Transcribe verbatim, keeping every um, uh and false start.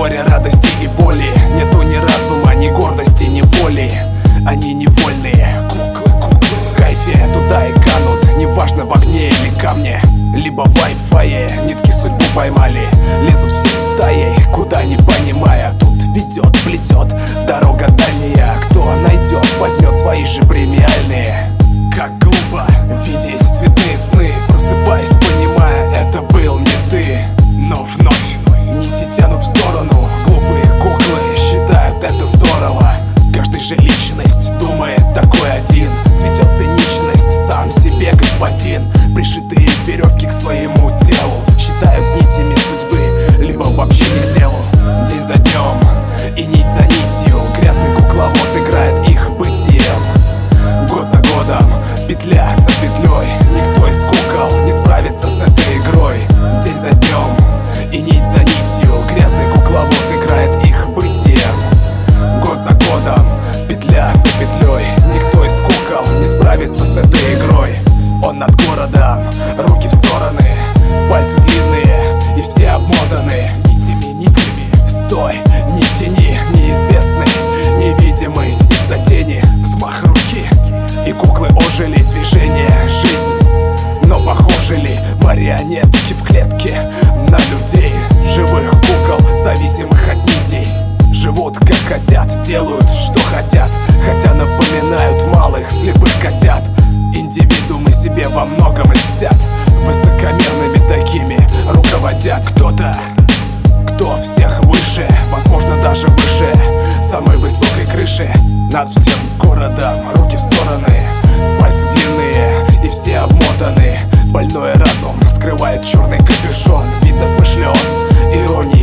горя, радости и боли. Нету ни разума, ни гордости, ни воли. Они невольные куклы, куклы в кайфе туда и канут. Неважно, в огне или камне, либо в вай-фае. Нитки судьбу поймали, лезут всей стаей, куда не понимая. Тут ведет, плетет дорога дальняя. Кто найдет, возьмет свои же премиальные. Как глупо видеть цветные сны, просыпаясь, понимая, это был не ты. Но вновь нити тянут в сторону. Глупые куклы считают это здорово. Каждый же личность думает такой один. Цветет циничность, сам себе господин. Пришитые веревки к своему телу считают нитями судьбы, либо вообще не к делу. День за днем и нить за нитью грязный кукловод играет их бытием. Год за годом, петля за петлей. Никто из кукол не справится с этой игрой. День за днем и нить за нитью грязный кукловод играет их бытием. Год за годом, петля за петлей. Никто из кукол не справится с этой игрой. Он над городом, руки в стороны, пальцы длинные и все обмотаны нитями, нитями. Стой, не тяни, неизвестный, невидимый из-за тени. Взмах руки, и куклы ожили, движение, жизнь. Но похожи ли марионетки в клетке на людей? Живых кукол, зависимых от нитей. Живут как хотят, делают что хотят, хотя напоминают малых слепых котят. Индивидуумы себе во многом льстят, высокомерными такими руководят. Кто-то, кто всех выше, возможно даже выше самой высокой крыши над всем городом. Руки в стороны, пальцы длинные и все обмотаны. Больной разум скрывает черный капюшон. Видно смышлен, ирония